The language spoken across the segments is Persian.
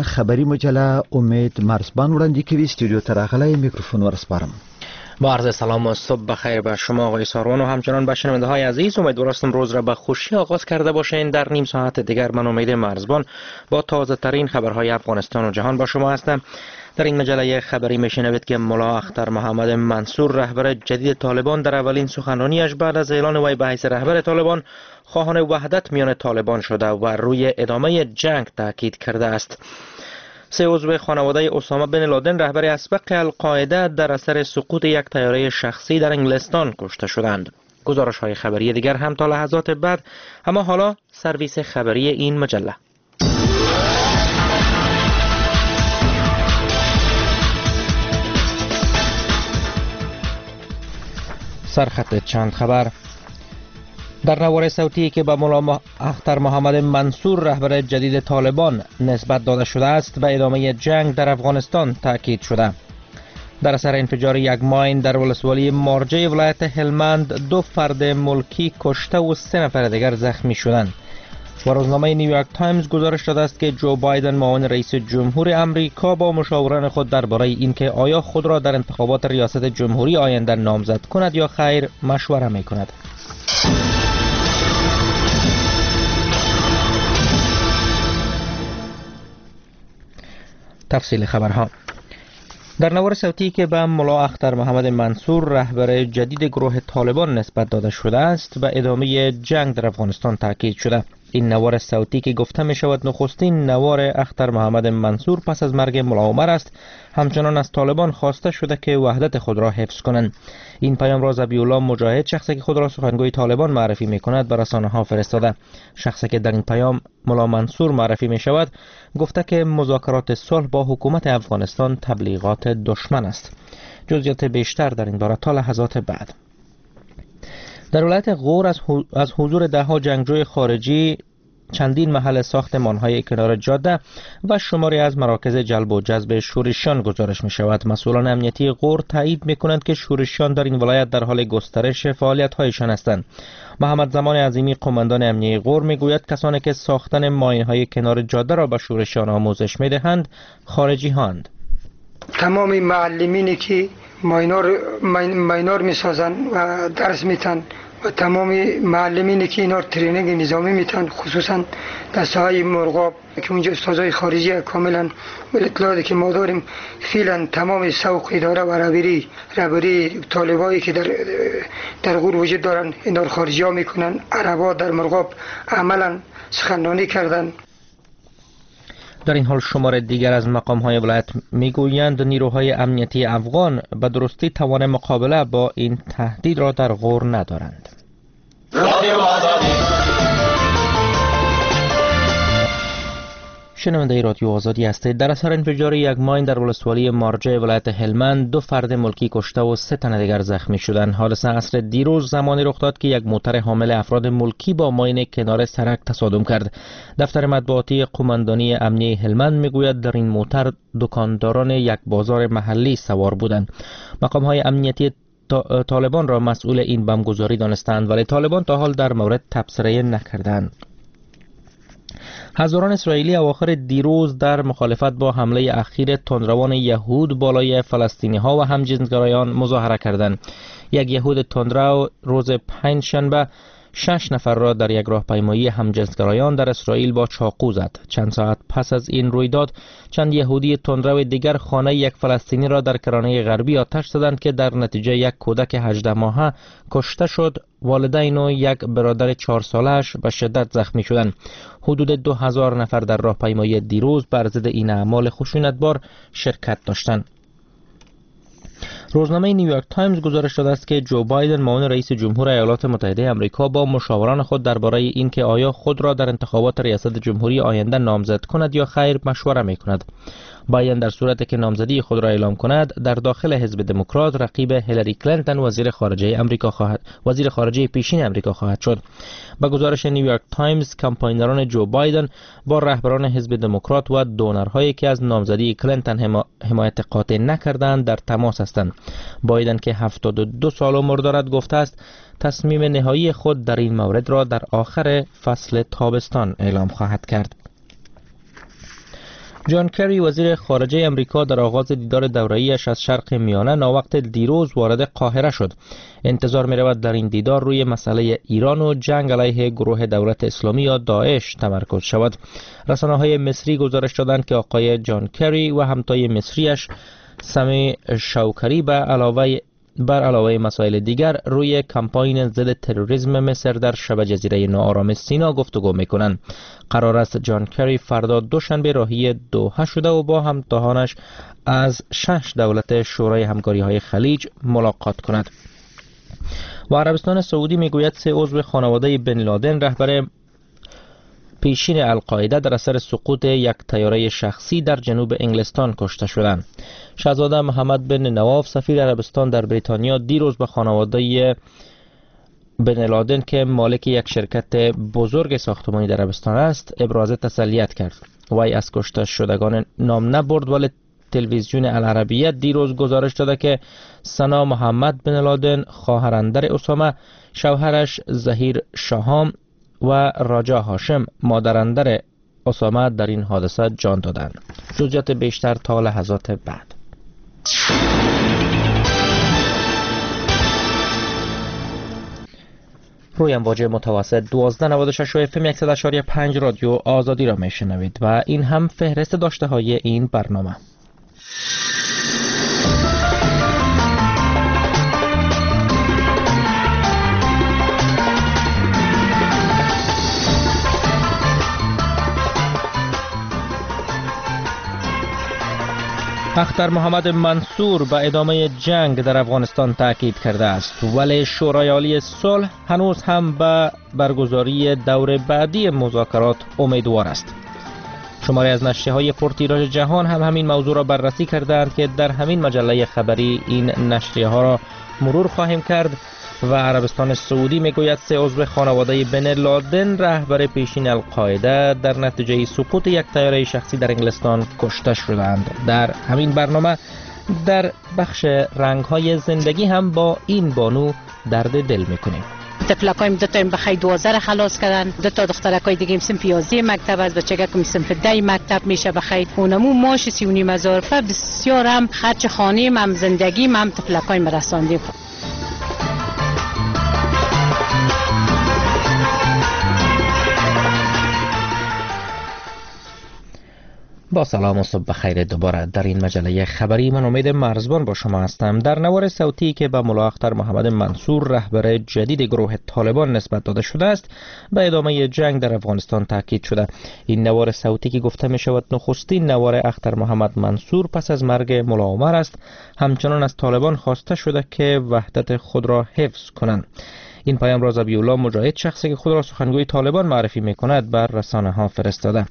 خبری مجله امید مرزبان وړاندې کوي. استودیو ته راغلی میکروفون ورسپارم. با عرض سلام و صبح بخیر به شما آقای ساروان و همچنان به شنونده های عزیز. امیدوارم روز را به خوشی آغاز کرده باشین. در نیم ساعت دیگر من امید مرزبان با تازه ترین خبرهای افغانستان و جهان با شما هستم. در این مجله خبری میشنوید که ملا اختر محمد منصور رهبر جدید طالبان در اولین سخنرانیش بعد از اعلان وی به حیث رهبر طالبان خواهان وحدت میان طالبان شده و روی ادامه جنگ تاکید کرده است. 3 عضو خانواده اسامه بن لادن رهبر اسبق القاعده در اثر سقوط یک طیاره شخصی در انگلستان کشته شدند. گزارش های خبری دیگر هم تا لحظات بعد، اما حالا سرویس خبری این مجله. سرخط چند خبر. در نوار صوتی که به ملا اختر محمد منصور رهبر جدید طالبان نسبت داده شده است به ادامه جنگ در افغانستان تاکید شده. در اثر انفجار یک ماین در ولسوالی مارجه ولایت هلمند 2 فرد ملکی کشته و 3 نفر دیگر زخمی شدند. و روزنامه نیویورک تایمز گزارش داده است که جو بایدن معاون رئیس جمهور امریکا با مشاوران خود درباره اینکه آیا خود را در انتخابات ریاست جمهوری آینده نامزد کند یا خیر مشوره می‌کند. تفصیل خبرها. در نوار صوتی که به ملا اختر محمد منصور رهبر جدید گروه طالبان نسبت داده شده است و ادامه جنگ در افغانستان تاکید شده. این نوار صوتی که گفته می شود نخستین نوار اختر محمد منصور پس از مرگ ملا عمر است، همچنان از طالبان خواسته شده که وحدت خود را حفظ کنند. این پیام را ذبیح الله مجاهد، شخصی که خود را سخنگوی طالبان معرفی می کند، به رسانه ها فرستاده. شخصی که در این پیام ملا منصور معرفی می شود گفته که مذاکرات صلح با حکومت افغانستان تبلیغات دشمن است. جزئیات بیشتر در این باره تا لحظات بعد. در ولایت غور از حضور ده‌ها جنگجوی خارجی چندین محل ساختمان‌های کنار جاده و شماری از مراکز جلب و جذب شورشیان گزارش می‌شود. مسئولان امنیتی غور تایید می‌کنند که شورشیان در این ولایت در حال گسترش فعالیت‌هایشان هستند. محمد زمان عظیمی قماندان امنیتی غور می‌گوید کسانی که ساختن ماین‌های کنار جاده را به شورشیان آموزش می‌دهند خارجی‌هاند. تمام معلمینی که ماینار می‌سازند و درس می‌دهند و تمام معلمینی که اینا ترینینگ نظامی میتن، خصوصا در ساحه مرغاب که اونجا استادای خارجی کاملا اطلاعاتی که ما داریم فعلا تمام سوق اداره و رهبری طالبایی که در غور وجود دارن اینا خارجی ها میکنن. عربا در مرغاب عملا سخنرانی کردن. در این حال شمار دیگر از مقام‌های ولایت میگویند نیروهای امنیتی افغان به درستی توان مقابله با این تهدید را در غور ندارند. شنونده رادیو آزادی هستید. در اثر انفجار یک ماین در ولسوالی مارجه ولایت هلمند 2 فرد ملکی کشته و 3 تن دیگر زخمی شدند. حادثه عصر دیروز زمانی رخ داد که یک موتر حامل افراد ملکی با ماین کنار سرک تصادم کرد. دفتر مطبوعاتی قماندانی امنیتی هلمند میگوید در این موتر دکانداران یک بازار محلی سوار بودند. مقام‌های امنیتی طالبان را مسئول این بمبگذاری دانستند، ولی طالبان تا حال در مورد تبصره نکردند. هزاران اسرائیلی اواخر دیروز در مخالفت با حمله اخیر تندروان یهود بالای فلسطینی ها و همجنسگرایان مظاهره کردند. یک یهود تندرو روز پنجشنبه 6 نفر را در یک راهپیمایی همجنسگرایان در اسرائیل با چاقو زد. چند ساعت پس از این رویداد چند یهودی تندرو دیگر خانه یک فلسطینی را در کرانه غربی آتش زدند که در نتیجه یک کودک 18 ماهه کشته شد. والدین و یک برادر 4 ساله‌اش به شدت زخمی شدند. حدود 2000 نفر در راهپیمایی دیروز بر ضد این اعمال خشونتبار شرکت داشتند. روزنامه نیویورک تایمز گزارش داده است که جو بایدن معاون رئیس جمهور ایالات متحده آمریکا با مشاوران خود درباره اینکه آیا خود را در انتخابات ریاست جمهوری آینده نامزد کند یا خیر مشوره می‌کند. بایدن در صورتی که نامزدی خود را اعلام کند در داخل حزب دموکرات رقیب هیلاری کلینتون وزیر خارجه پیشین آمریکا خواهد شد. با گزارش نیویورک تایمز کمپاینران جو بایدن با رهبران حزب دموکرات و دونرهایی که از نامزدی کلینتون حمایت قاطع نکردند در تماس هستند. بایدن که 72 سال عمر دارد گفته است تصمیم نهایی خود در این مورد را در آخر فصل تابستان اعلام خواهد کرد. جان کری وزیر خارجه امریکا در آغاز دیدار دوره‌ایش از شرق میانه ناوقت دیروز وارد قاهره شد. انتظار می رود در این دیدار روی مسئله ایران و جنگ علیه گروه دولت اسلامی یا داعش تمرکز شود. رسانه‌های مصری گزارش دادند که آقای جان کری و همتای مصریش سمی شوکری بر علاوه مسائل دیگر روی کمپاین ضد تروریسم مصر در شبه جزیره ناآرام سینا گفتگو میکنند. قرار است جان کری فردا دوشنبه راهی دوحه شده و با همتاهانش از 6 دولت شورای همکاری‌های خلیج ملاقات کند. و عربستان سعودی میگوید 3 عضو خانواده بن لادن رهبر پیشین القاعده در اثر سقوط یک طیاره شخصی در جنوب انگلستان کشته شدند. شاهزاده محمد بن نواف سفیر عربستان در بریتانیا دیروز به خانواده بن لادن که مالک یک شرکت بزرگ ساختمانی در عربستان است ابراز تسلیت کرد. وی از کشته شدگان نام نبرد ولی تلویزیون العربیه دیروز گزارش داده که سنا محمد بن لادن خواهر اندر اسامه، شوهرش ظهیر شاهام و راجا هاشم مادر اندر اسامه در این حادثه جان دادند. جزئیات بیشتر تا لحظات بعد. روی امواج متوسط 1296 و FM 100.5 رادیو آزادی را میشنوید و این هم فهرست داشته های این برنامه. اختر محمد منصور به ادامه جنگ در افغانستان تاکید کرده است، ولی شورای عالی صلح هنوز هم به برگزاری دور بعدی مذاکرات امیدوار است. شماری از نشریه‌های پرتیراژ جهان هم همین موضوع را بررسی کردند که در همین مجله خبری این نشریه‌ها را مرور خواهیم کرد. و عربستان سعودی میگوید 3 عضو خانواده بن لادن رهبر پیشین القاعده در نتیجه سقوط یک طیاره شخصی در انگلستان کشته شدند. در همین برنامه در بخش رنگ‌های زندگی هم با این بانو درد دل میکنیم. طفلکایم 2 تا بخیر 12 خلاص کردن، 2 تا دخترکای دیگه صنف 11 مکتب است، بچگکم صنف 10 مکتب میشه بخیر. اونمو ماش 3.5 بسیار هم خرج خانه هم زندگی هم طفلکایم رساندیم. با سلام و صبح بخیر دوباره در این مجله خبری. من امید مرزبان با شما هستم. در نوار صوتی که به ملا اختر محمد منصور رهبر جدید گروه طالبان نسبت داده شده است به ادامه جنگ در افغانستان تاکید شده. این نوار صوتی که گفته می شود نخستین نوار اختر محمد منصور پس از مرگ ملا عمر است، همچنان از طالبان خواسته شده که وحدت خود را حفظ کنند. این پیام را ذبیح الله مجاهد، شخصی که خود را سخنگوی طالبان معرفی می کند، بر رسانه ها فرستاده.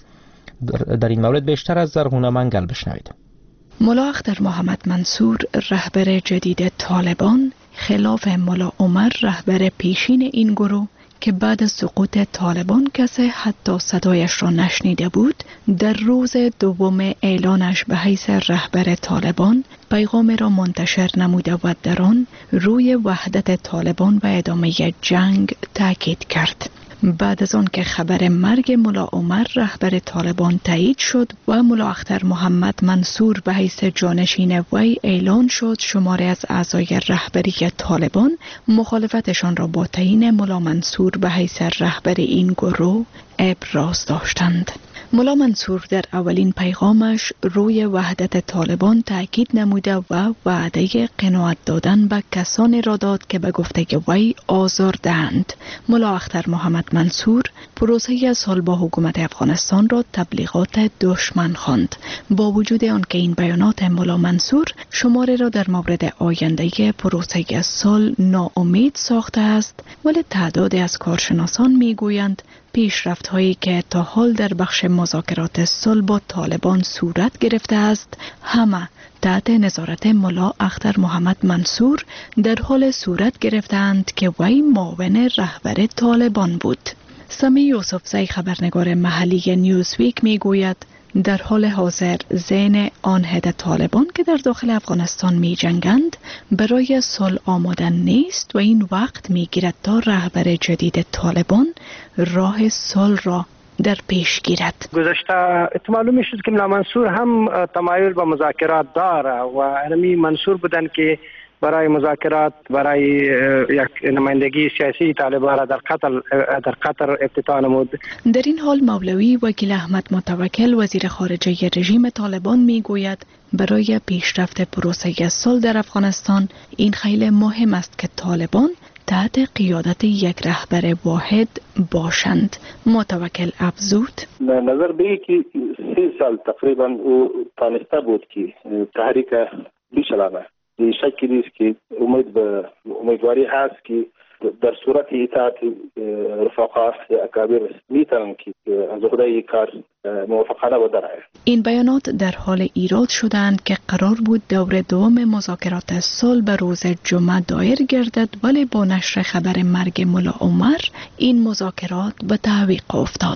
در این مورد بیشتر از زرغونه منگل بشنوید. ملا اختر محمد منصور رهبر جدید طالبان خلاف ملا عمر رهبر پیشین این گروه که بعد از سقوط طالبان کسی حتی صدایش را نشنیده بود، در روز دوم اعلانش به حیث رهبر طالبان پیغام را منتشر نموده و در آن روی وحدت طالبان و ادامه جنگ تاکید کرد. بعد از آن که خبر مرگ ملا عمر رهبر طالبان تایید شد و ملا اختر محمد منصور به حیث جانشین وی اعلان شد، شماری از اعضای رهبری طالبان مخالفتشان را با تعیین ملا منصور به حیث رهبر این گروه ابراز داشتند. ملا منصور در اولین پیغامش روی وحدت طالبان تاکید نموده و وعده قناعت دادن به کسانی را داد که به گفته وی آزار دهند. ملا اختر محمد منصور پروسه صلح با حکومت افغانستان را تبلیغات دشمن خواند. با وجود آنکه این بیانات ملا منصور شماره را در مورد آینده پروسه صلح ناامید ساخته است، ولی تعدادی از کارشناسان میگویند پیشرفت هایی که تا حال در بخش مذاکرات صلح با طالبان صورت گرفته است همه تحت نظارت ملا اختر محمد منصور در حال صورت گرفتند که وی معاون رهبر طالبان بود. سمی یوسفزی خبرنگار محلی نیوزویک میگوید در حال حاضر ذهن آن هد طالبان که در داخل افغانستان می جنگند برای صلح آماده نیست و این وقت می گیرد تا رهبر جدید طالبان راه صلح را در پیش گیرد. گذشته معلوم شد که ملا منصور هم تمایل به مذاکرات داره و امی منصور بودن که برای مذاکرات برای یک نمایندگی سیاسی طالبان را در قطر افتتاح نمود. در این حال مولوی وکیل احمد متوکل وزیر خارجه رژیم طالبان میگوید برای پیشرفت پروسه صلح در افغانستان این خیلی مهم است که طالبان تحت قیادت یک رهبر واحد باشند. متوکل افزود نظر به که 3 سال تقریبا او تانسته بود که تحریک بشلانه به شکلی است که امیدواری هست که در صورت اطاعت رفقا اکابر میتونن که از خدای کار موافقانه و درآید. این بیانات در حال ایراد شدند که قرار بود دور دوم مذاکرات صلح به روز جمعه دایر گردد، ولی با نشر خبر مرگ ملا عمر این مذاکرات به تعویق افتاد.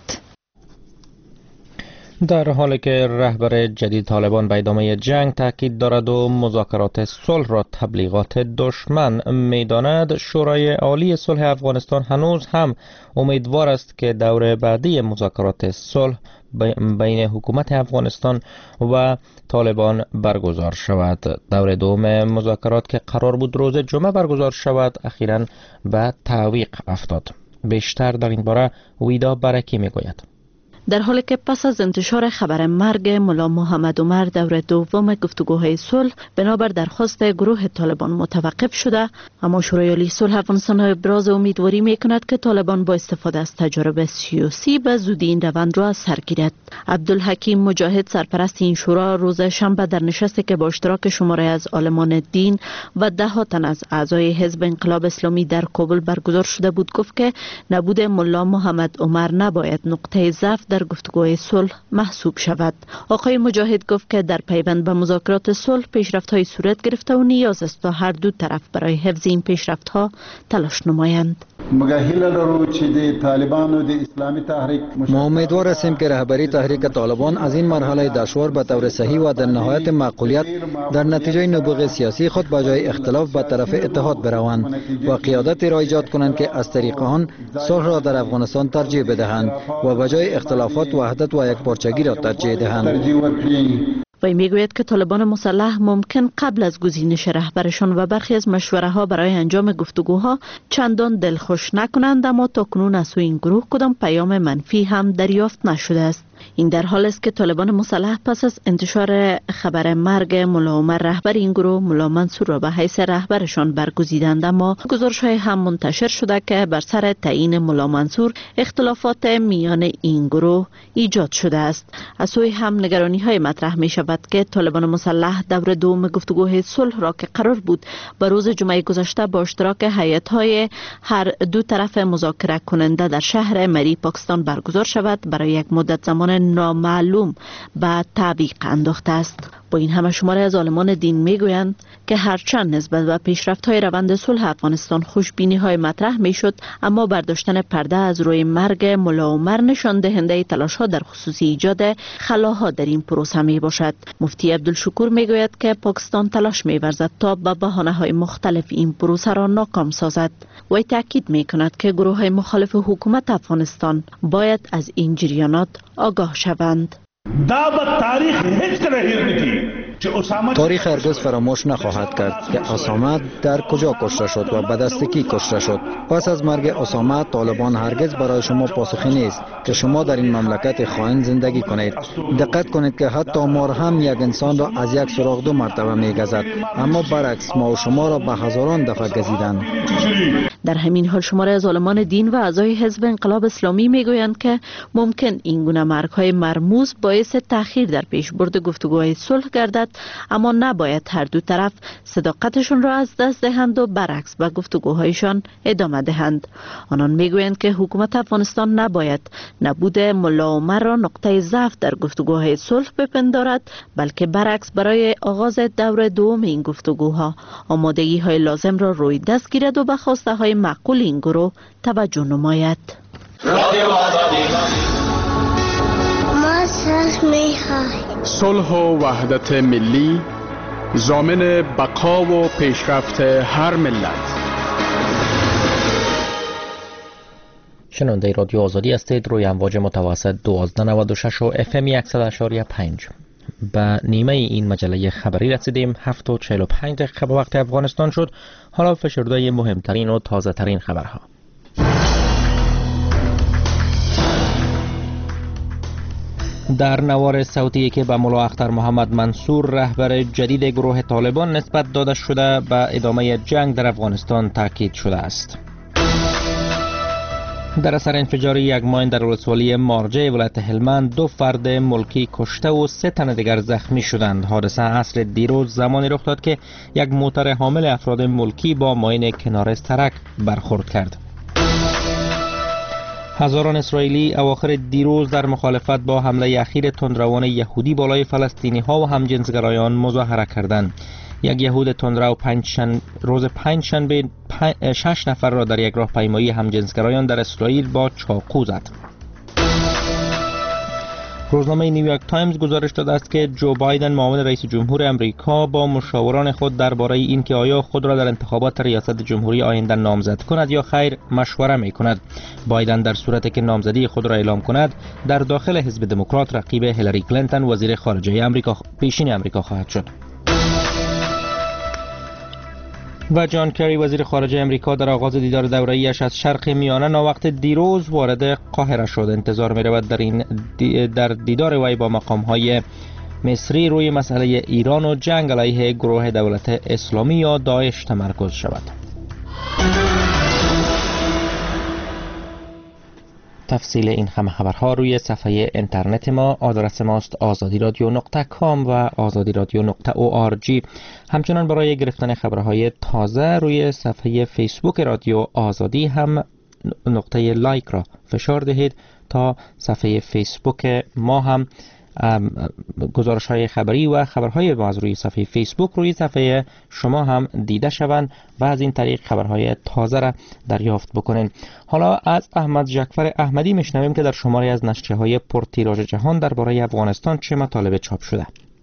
در حالی که رهبر جدید طالبان به ادامه جنگ تاکید دارد و مذاکرات صلح را تبلیغات دشمن می‌داند، شورای عالی صلح افغانستان هنوز هم امیدوار است که دور بعدی مذاکرات صلح بین حکومت افغانستان و طالبان برگزار شود. دور دوم مذاکرات که قرار بود روز جمعه برگزار شود اخیراً به تعویق افتاد. بیشتر در این باره ویدا برکی میگوید. در حالی که پس از انتشار خبر مرگ ملا محمد عمر دور دوم گفتگوهای صلح بنابر درخواست گروه طالبان متوقف شده، اما شورای عالی صلح افغانستان ابراز امیدواری میکند که طالبان با استفاده از تجارب سیاسی به زودی این روند را از سر گیرد. عبدالحکیم مجاهد سرپرست این شورا روز شنبه در نشستی که با اشتراک شماری از عالمان دین و 10 تن از اعضای حزب انقلاب اسلامی در کابل برگزار شده بود گفت که نبود ملا محمد عمر نباید نقطه ضعف در گفتگوهای صلح محسوب شود. آقای مجاهد گفت که در پیوند به مذاکرات صلح پیشرفت‌های صورت گرفته و نیاز است تا هر دو طرف برای حفظ این پیشرفت‌ها تلاش نمایند. ما امیدوار هستیم که رهبری تحریک طالبان از این مرحله دشوار به طور صحیح و در نهایت معقولیت در نتیجه نبوغ سیاسی خود به جای اختلاف به طرف اتحاد بروند و قیادت را ایجاد کنند که از طریق آن صلح را در افغانستان ترجیح بدهند و به جای اختلافات وحدت و یکپارچگی را ترجیح دهند. وی میگوید که طالبان مسلح ممکن قبل از گزینش رهبرشان و برخی از مشوره ها برای انجام گفتگوها چندان دلخوش نکنند، اما تاکنون از سوی این گروه کدام پیام منفی هم دریافت نشده است. این در حال است که طالبان مسلح پس از انتشار خبر مرگ ملا عمر رهبر این گروه ملا منصور را به حیث رهبرشان برگزیدند، اما گزارش‌های هم منتشر شده که بر سر تعیین ملا منصور اختلافات میان این گروه ایجاد شده است. از سوی هم نگرانی‌های مطرح می شود که طالبان مسلح دور دوم گفتگوهای صلح را که قرار بود به روز جمعه گذشته با اشتراک هیئت‌های هر دو طرف مذاکره کننده در شهر مری پاکستان برگزار شود برای یک مدت زمان نامعلوم به تعویق انداخته است. با این همه شماره از عالمان دین میگویند که هرچند نسبت به پیشرفت‌های روند صلح افغانستان خوشبینی‌های مطرح میشد، اما برداشتن پرده از روی مرگ ملا عمر نشان دهنده تلاش‌ها در خصوص ایجاد خلاها در این پروسه می باشد. مفتی عبدالشکور میگوید که پاکستان تلاش می‌ورزد تا به بهانه‌های مختلف این پروسه را ناکام سازد. وی تاکید می‌کند که گروه‌های مخالف حکومت افغانستان باید از این جریانات آگاه شوند. تاریخ هرگز فراموش نخواهد کرد که اسامه در کجا کشته شد و به دست کی کشته شد. پس از مرگ اسامه طالبان هرگز برای شما پاسخی نیست که شما در این مملکت خائن زندگی کنید. دقت کنید که حتی مار هم یک انسان را از یک سوراخ 2 مرتبه میگزد، اما برعکس ما و شما را به هزاران دفعه گزیدند. در همین حال شماره از عالمان دین و اعضای حزب انقلاب اسلامی میگویند که ممکن این گونه مرگ‌های مرموز باعث تأخیر در پیشبرد گفتگوهای صلح گردد، اما نباید هر دو طرف صداقتشان را از دست دهند و برعکس به گفتگوهایشان ادامه دهند. آنان میگویند که حکومت افغانستان نباید نبود ملا عمر را نقطه ضعف در گفتگوهای صلح بپندارد، بلکه برعکس برای آغاز دور دوم این گفتگوها آمادگی‌های لازم را روی دست گیرد و به خواسته‌های معقول این گروه توجه نماید. صلح و وحدت ملی ضامن بقا و پیشرفت هر ملت. شنونده رادیو آزادی هستید روی امواج متوسط 1296 و FM 100.5. به نیمه این مجله خبری رسیدیم. 7:45 دقیقه به وقت افغانستان شد. حالا فشرده مهمترین و تازه ترین خبرها. در نوار صوتی که به ملا اختر محمد منصور رهبر جدید گروه طالبان نسبت داده شده به ادامه جنگ در افغانستان تاکید شده است. در اثر انفجار یک ماین در ولسوالی مارجه ولایت هلمند 2 فرد ملکی کشته و 3 تن دیگر زخمی شدند. حادثه عصر دیروز زمانی رخ داد که یک موتر حامل افراد ملکی با ماین کنار سرک برخورد کرد. هزاران اسرائیلی اواخر دیروز در مخالفت با حمله اخیر تندروان یهودی بالای فلسطینی ها و همجنسگرایان مظاهره کردند. یک یهود تندرو روز پنجشنبه 6 نفر را در یک راهپیمایی همجنسگرایان در اسرائیل با چاقو زد. روزنامه نیویورک تایمز گزارش داده است که جو بایدن معاون رئیس جمهور امریکا با مشاوران خود درباره اینکه آیا خود را در انتخابات ریاست جمهوری آینده نامزد کند یا خیر مشوره می کند. بایدن در صورتی که نامزدی خود را اعلام کند در داخل حزب دموکرات رقیب هیلاری کلینتون وزیر خارجه امریکا پیشین امریکا خواهد شد. و جان کری وزیر خارجه امریکا در آغاز دیدار دوره‌ایش از شرق میانه ناوقت دیروز وارد قاهره شد. انتظار می رود در دیدار وی با مقام‌های مصری روی مسئله ایران و جنگ علیه گروه دولت اسلامی یا داعش تمرکز شود. تفصیل این همه خبرها روی صفحه اینترنت ما. آدرس ماست azadiradio.com و azadiradio.org. همچنان برای گرفتن خبرهای تازه روی صفحه فیسبوک رادیو آزادی هم نقطه لایک را فشار دهید تا صفحه فیسبوک ما هم گزارش های خبری و خبرهای ما از روی صفحه فیسبوک روی صفحه شما هم دیده شوند و از این طریق خبرهای تازه را دریافت بکنین. حالا از احمد جعفر احمدی میشنویم که در شماری از نشریه های پرتیراژ جهان درباره افغانستان چه مطالب چاپ شده.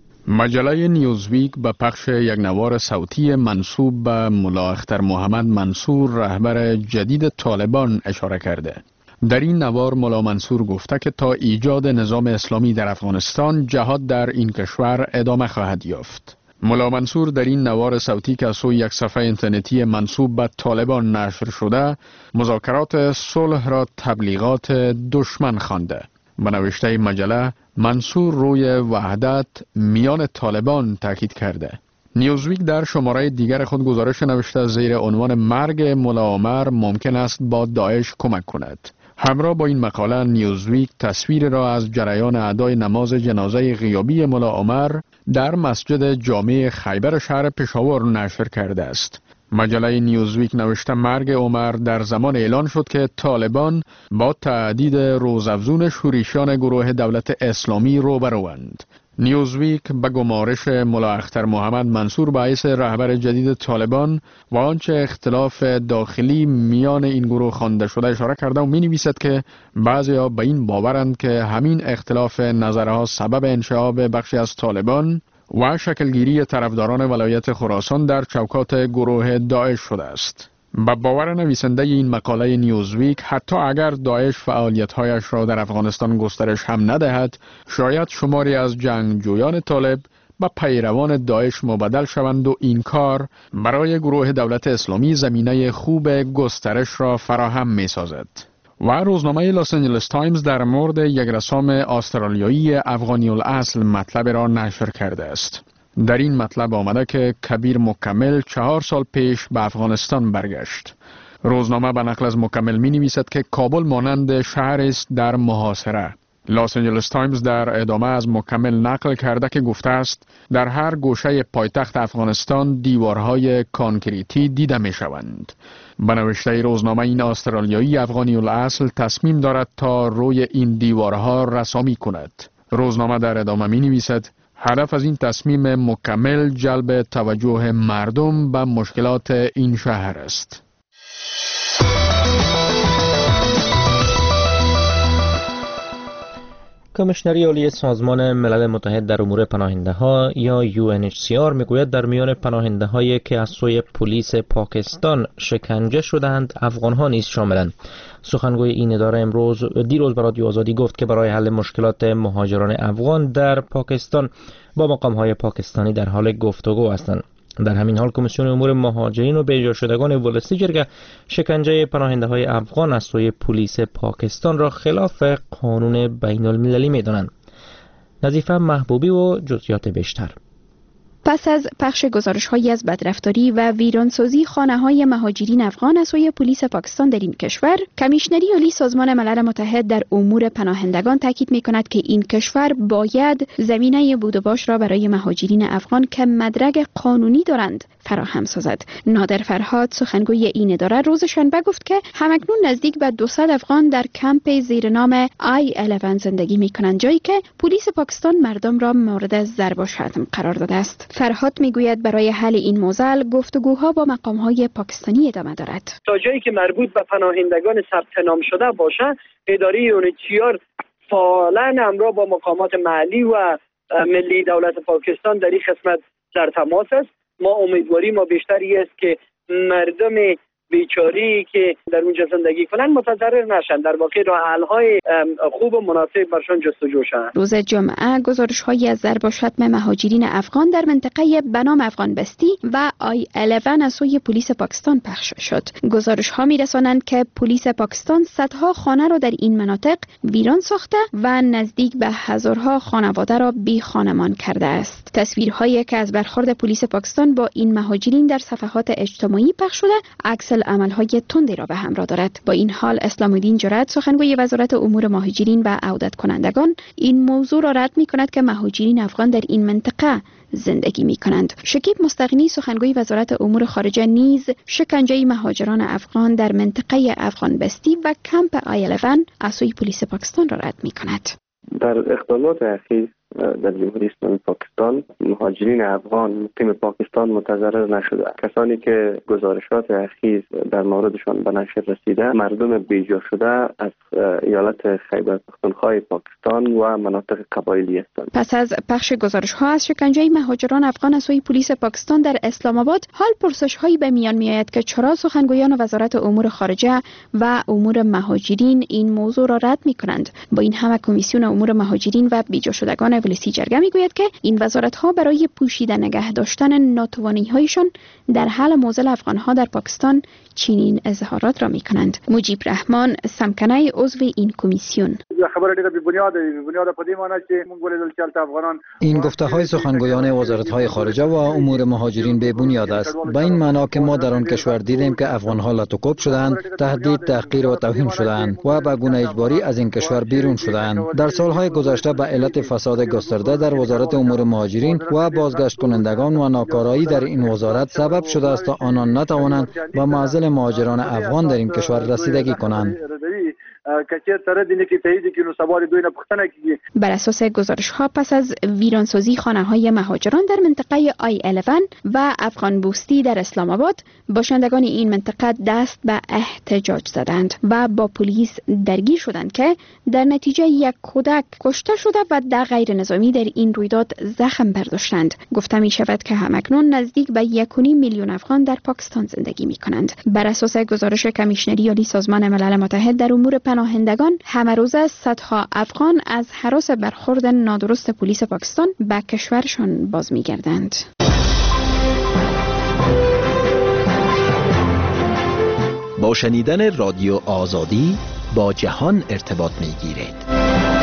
مجله نیوزویک به پخش یک نوار صوتی منسوب به ملا اختر محمد منصور رهبر جدید طالبان اشاره کرده. در این نوار ملا منصور گفته که تا ایجاد نظام اسلامی در افغانستان جهاد در این کشور ادامه خواهد یافت. ملا منصور در این نوار صوتی که از سوی یک صفحه اینترنتی منسوب به طالبان نشر شده مذاکرات صلح را تبلیغات دشمن خوانده. به نوشته مجله منصور روی وحدت میان طالبان تاکید کرده. نیوزویک در شماره دیگر خود گزارش نوشته زیر عنوان مرگ ملا عمر ممکن است با داعش کمک کند. همراه با این مقاله نیوزویک تصویر را از جریان ادای نماز جنازه غیابی ملا عمر در مسجد جامع خیبر شهر پشاور نشر کرده است. مجله نیوزویک نوشته مرگ عمر در زمان اعلان شد که طالبان با تهدید روزافزون شورشیان گروه دولت اسلامی روبروند. نیوزویک به گمارش ملا اختر محمد منصور باعث رهبر جدید طالبان و آنچه اختلاف داخلی میان این گروه خوانده شده اشاره کرده و می نویسد که بعضی‌ها به این باورند که همین اختلاف نظرها سبب انشعاب بخشی از طالبان و شکلگیری طرفداران ولایت خراسان در چوکات گروه داعش شده است. با باور نویسنده این مقاله نیوزویک حتی اگر داعش فعالیت‌هایش را در افغانستان گسترش هم ندهد، شاید شماری از جنگجویان طالب به پیروان داعش مبدل شوند و این کار برای گروه دولت اسلامی زمینه خوب گسترش را فراهم می‌سازد. و روزنامه لاس آنجلس تایمز در مورد یک رسام استرالیایی افغانی الاصل مطلب را نشر کرده است. در این مطلب آمده که کبیر مکمل 4 سال پیش به افغانستان برگشت. روزنامه به نقل از مکمل می نویسد که کابل مانند شهر است در محاصره. لاس آنجلس تایمز در ادامه از مکمل نقل کرده که گفته است در هر گوشه پایتخت افغانستان دیوارهای کانکریتی دیده می شوند. به نوشته روزنامه این استرالیایی افغانی الاصل تصمیم دارد تا روی این دیوارها رسامی کند. روزنامه در ادامه می نویسد هدف از این تصمیم مکمل جلب توجه مردم به مشکلات این شهر است. کمیشنری عالی سازمان ملل متحد در امور پناهنده‌ها یا UNHCR میگوید در میان پناهنده‌هایی که از سوی پلیس پاکستان شکنجه شدند افغان‌ها نیز شاملند. سخنگوی این اداره دیروز به رادیو آزادی گفت که برای حل مشکلات مهاجران افغان در پاکستان با مقام‌های پاکستانی در حال گفتگو هستند. در همین حال کمیسیون امور مهاجرین و بی‌جا شدگان ولسی جرگه شکنجه پناهنده‌های افغان از سوی پلیس پاکستان را خلاف قانون بین المللی می‌دانند. نظیفه محبوبی و جزئیات بیشتر. پس از پخش گزارش‌هایی از بدرفتاری و ویرانسازی خانه‌های مهاجرین افغان از سوی پلیس پاکستان در این کشور، کمیشنری عالی سازمان ملل متحد در امور پناهندگان تاکید می‌کند که این کشور باید زمینه بود و باش را برای مهاجرین افغان که مدرک قانونی دارند فراهم سازد. نادر فرهاد سخنگوی این اداره روز شنبه گفت که همکنون نزدیک به 200 افغان در کمپ زیر نام I-11 زندگی می‌کنند، جایی که پلیس پاکستان مردم را مورد ضرب و شتم قرار داده است. فرهاد میگوید برای حل این موضوع گفتگوها با مقام‌های پاکستانی ادامه دارد. تا جایی که مربوط به پناهندگان ثبت نام شده باشه، اداره UNHCR فعالاً همراه با مقامات محلی و ملی دولت پاکستان در این خدمت در تماس است. ما امیدواری ما بیشتری است که مردم بیچاری که در اونجا زندگی کنند متضرر نشن، در واقع راه حل‌های خوب و مناسب برشان جستجو شود. روز جمعه گزارش‌هایی از ضرب و شتم مهاجرین افغان در منطقه بنام افغان بستی و I-11 از سوی پلیس پاکستان پخش شد. گزارش‌ها می‌رسانند که پلیس پاکستان صدها خانه را در این مناطق ویران ساخته و نزدیک به هزارها خانواده را بی خانمان کرده است. تصویرهایی که از برخورد پلیس پاکستان با این مهاجرین در صفحات اجتماعی پخش شده عکس عملهای تندی را به همراه دارد. با این حال اسلام الدین جرأت سخنگوی وزارت امور مهاجرین و عودت کنندگان این موضوع را رد می‌کند که مهاجرین افغان در این منطقه زندگی می‌کنند. شکیب مستغنی سخنگوی وزارت امور خارجه نیز شکنجه مهاجران افغان در منطقه افغان بستی و کمپ I-11 از سوی پلیس پاکستان را رد می‌کند. در اقدامات اخیر در جمهوری اسلامی پاکستان مهاجرین افغان مقیم پاکستان متضرر نشده. کسانی که گزارشات اخیر در موردشان به نشر رسیده مردم بیجا شده از ایالت خیبر پختونخوا پاکستان و مناطق قبایلی هستند. پس از پخش گزارش‌ها از شکنجه مهاجران افغان از سوی پلیس پاکستان در اسلام آباد، حال پرسش‌هایی به میان می‌آید که چرا سخنگویان وزارت امور خارجه و امور مهاجرین این موضوع را رد می‌کنند. با این همه کمیسیون امور مهاجرین و بیجا شدگان ولسی جرگه میگوید که این وزارت‌ها برای پوشیده نگه داشتن ناتوانی‌هایشان در حل موضوع افغان‌ها در پاکستان چنین اظهارات را می‌کنند. مجیب رحمان سمکنه عضو این کمیسیون: این گفته‌های سخنگویان وزارت‌های خارجه و امور مهاجرین بی بنیاد است، به این معنا که ما در آن کشور دیدیم که افغان‌ها لطوکوب شدند، تهدید، تحقیر و توهین شدند و به گونه اجباری از این کشور بیرون شدند. در سال‌های گذشته به علت فساد گسترده در وزارت امور مهاجرین و بازگشت کنندگان و ناکارایی در این وزارت سبب شده است تا آنان نتوانند به معضل مهاجران افغان در این کشور رسیدگی کنند. بر اساس گزارش‌ها پس از ویرانسازی خانه‌های مهاجران در منطقه I-11 و افغان بوستی در اسلام آباد، باشندگان این منطقه دست به احتجاج زدند و با پلیس درگیر شدند که در نتیجه یک کودک کشته شده و در غیر نظامی در این رویداد زخم برداشتند. گفته می شود که همکنون نزدیک به 1.5 میلیون افغان در پاکستان زندگی می کنند. بر اساس گزارش کمیشنری عالی سازمان ملل متحد در امور پناهندگان، همه روزه صدها افغان از هراس برخورد نادرست پلیس پاکستان به کشورشان باز می گردند. با شنیدن رادیو آزادی با جهان ارتباط می گیرید.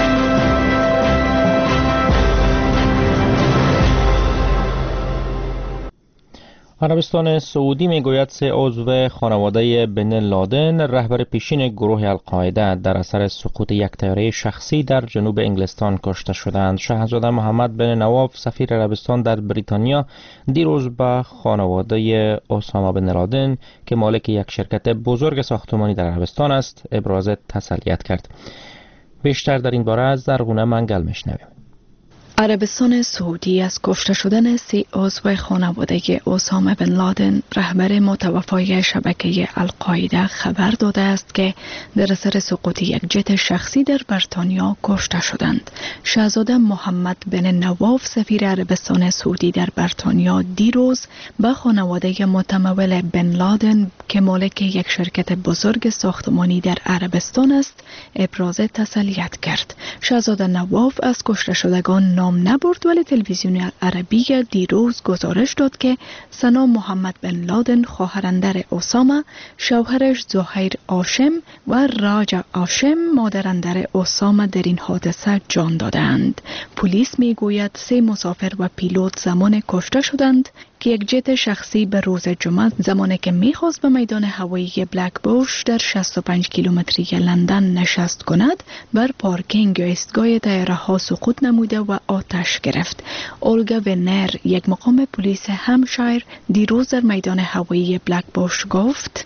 عربستان سعودی میگوید 3 عضو خانواده بن لادن رهبر پیشین گروه القاعده در اثر سقوط یک طیاره شخصی در جنوب انگلستان کشته شدند. شاهزاده محمد بن نواف سفیر عربستان در بریتانیا دیروز به خانواده اسامه بن لادن که مالک یک شرکت بزرگ ساختمانی در عربستان است ابراز تسلیت کرد. بیشتر در این باره از زرغونه منگل میشنویم. عربستان سعودی از کشته شدن 3 عضو خانواده اسامه بن لادن رهبر متوفای شبکه القاعده خبر داده است که در اثر سقوط یک جت شخصی در بریتانیا کشته شدند. شاهزاده محمد بن نواف سفیر عربستان سعودی در بریتانیا دیروز به خانواده متمول بن لادن که مالک یک شرکت بزرگ ساختمانی در عربستان است ابراز تسلیت کرد. شاهزاده نواف از کشته شدگان نام نبرد، ولی تلویزیون عربی دیروز گزارش داد که سنا محمد بن لادن خواهرندر اسامه، شوهرش زهیر هاشم و راجا هاشم مادرندر اسامه در این حادثه جان دادند. پلیس میگوید 3 مسافر و پیلوت زمان کشته شدند که یک جت شخصی به روز جمعه زمانی که میخواست به میدان هوایی بلک بوش در 65 کیلومتری لندن نشست کند بر پارکینگ ایستگاه طیاره ها سقوط نموده و آتش گرفت. اولگا ونر، یک مقام پلیس همشایر، دیروز در میدان هوایی بلک بوش گفت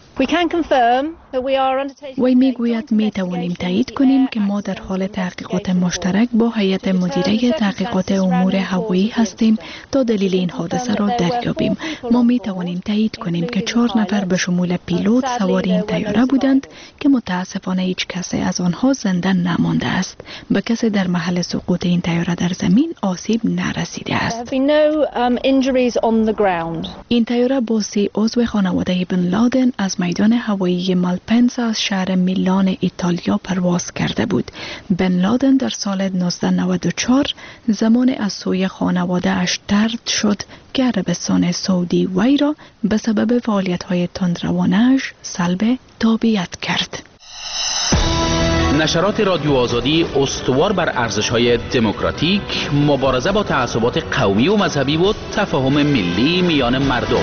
وی میگوید می توانیم تایید کنیم که ما در حال تحقیقات مشترک با هیئت مدیره تحقیقات امور هوایی هستیم تا دلیل این حادثه را دریابیم. ما می توانیم تایید کنیم که 4 نفر به شمول پیلوت سوار این طیاره بودند که متاسفانه هیچ کسی از آنها زنده نمانده است. به کسی در محل سقوط این طیاره در زمین آسیب نرسیده است. این طیاره با 3 عضو خانواده بن لادن از میدان هوایی مالپنزا از شهر میلان ایتالیا پرواز کرده بود. بن لادن در سال 1994 زمان از سوی خانواده اش طرد شد که عربستان سعودی وی را به سبب فعالیت‌های تندروانه‌اش سلب تابعیت کرد. نشرات رادیو آزادی استوار بر ارزش‌های دموکراتیک، مبارزه با تعصبات قومی و مذهبی و تفاهم ملی میان مردم.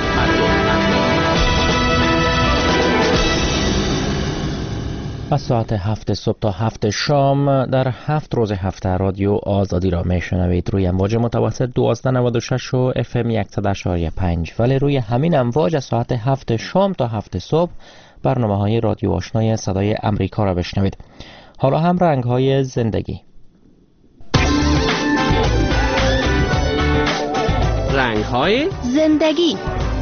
از ساعت 7 صبح تا 7 شام در 7 روز هفته رادیو آزادی را میشنوید روی امواج متوسط 1296 و FM 100.5، ولی روی همین امواج از ساعت 7 شام تا 7 صبح برنامه های رادیو آشنای صدای امریکا را بشنوید. حالا هم رنگ های زندگی. رنگ های زندگی.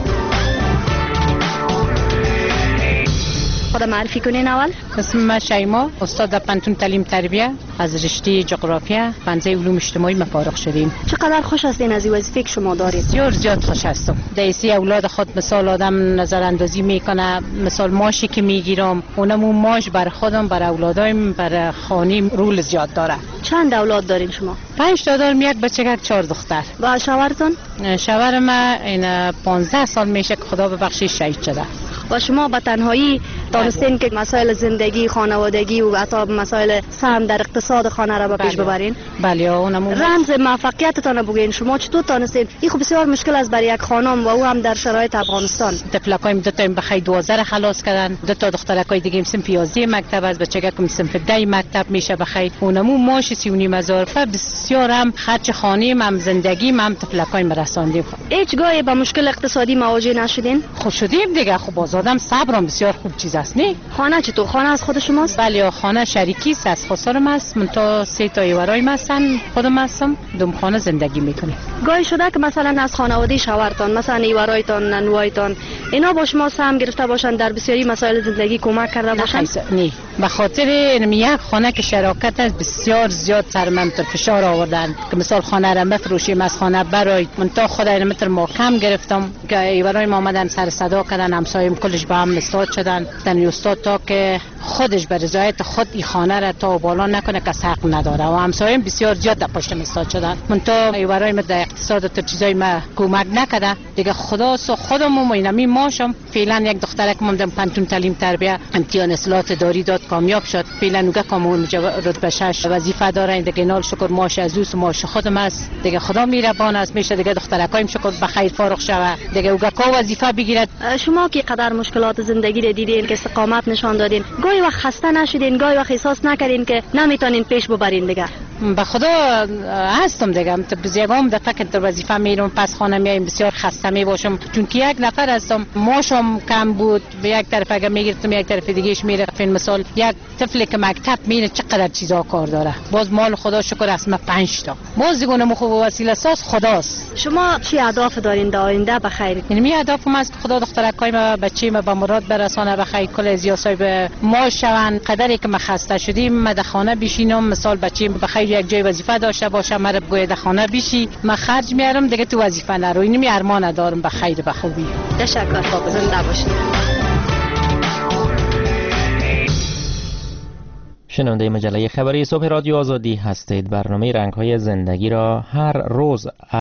خدا معرفی کنین اول. اسم من شیما، استاد در پنتون تعلیم تربیه، از رشته جغرافیا پنجه علوم اجتماعی فارغ شدیم. چقدر خوش هستین از این وظیفه که شما دارید؟ بسیار زیاد خوش هستم. دیسی اولاد خود مثال آدم نظر اندازی میکنه، مثال ماشی که میگیرم اونم ماش بر خودم، بر اولادایم، بر خانیم رول زیاد داره. چند اولاد دارین شما؟ 5 تا دارم، یک بچه 4 دختر. و شوهرتون؟ شوهر من این 15 سال میشه که خدا ببخشه شهید شده. و شما به تنهایی دانستین که مسائل زندگی، خانوادگی و حتی مسائل سهم در اقتصاد خانه را به پیش ببرین؟ بله. اونم رمز موفقیتتان بگین. شما چطور دانستین؟ این خب بسیار مشکل است برای یک خانم و او هم در شرایط افغانستان. طفلکایم 2 تا بخیر 12 خلاص کردن، 2 تا دخترکای دیگه صنف 11 مکتب از بچگک صنف 10 مکتب میشه بخیر. اونمو ماش 3,500 بسیار هم خرج خانه هم زندگی هم طفلکایم رساندیم. هیچ گاهی با مشکل اقتصادی مواجه نشدین؟ خب شدیم دیگه. خب آزادم صبرم بسیار خوب چیز است. نه خانه چطور؟ خانه از خود شماست؟ بله خانه شریکی است، از خسارم است. من تا 3 تا ایورایم هستن، خودم هستم، دوم خانه زندگی میکنیم. گاهی شده که مثلا از خانواده شوهرتان، مثلا ایورایتان، ننوایتان، اینا با شما سهم گرفته باشن در بسیاری مسائل زندگی کمک کرده باشن؟ نه، به خاطر یک خانه که شراکت است بسیار زیاد سر من فشار آوردن که مثال خانه را مفروشیم، از خانه برای من تا خدای متر محکم گرفتم که ایورایم آمدن سر صدا کردن، همسایم کلش با هم استاد شدن. تن استاد تا که خودش به رضایت خود این خانه را تا بالا نکنه که حق نداره و همسایم بسیار زیاد در پشتم استاد شدن. من تا ایورایم در اقتصاد تا چیزای ما کمک نکرده دیگه. خدا سو خودم و اینمی ماشم. فعلا یک دخترک من در پنتون تعلیم تربیه امتحان اصلاحات داری داد، کامیاب شد. فعلا نوگه کامون رتبه 6 وظیفه داره دیگه. نال شکر ماش از اوس ماش خودم است دیگه. خدا میربان است میشه دیگه. دخترکایم شکر بخیر فارغ شوه دیگه. اوگه کو وظیفه بگیرد. شما که قدر مشکلات زندگی رو دیدین که استقامت نشان دادین، گاهی وقت خسته نشدین؟ گاهی وقت احساس نکردین که نمیتونین پیش ببرین دیگه؟ به خدا هستم دیگه. یکم دفعه که در وظیفه میرم پس خانه میایم بسیار خسته می باشم، چون که یک نفر هستم، ماشم کم بود، به یک طرف اگه میگرفتم یک طرف دیگهش میرفتم. مثال یک طفلی که مکتب میره چقدر چیزا کار داره، باز مال خدا شکر اسمه 5 تا، باز دیگه نمو خوب وسیله ساز خداست. شما چی اهداف دارین در آینده بخیر؟ یعنی اهدافم است که خدا دخترکای ما بچه‌م به مراد برسانه، بخیر کل از صاحب ما شون. قدری که ما خسته شدیم ما در خانه بشینم، مثال بچه‌م بخیر یک جای وظیفه داشته باشه، ما رو بگوید در خانه بشی، ما خرج میارم دیگه تو وظیفه نرو. اینم ارمان دارم بخیر به خوبی. تشکر، زنده باشید. شنونده مجله خبری صبح رادیو آزادی هستید. برنامه رنگ‌های زندگی را هر روز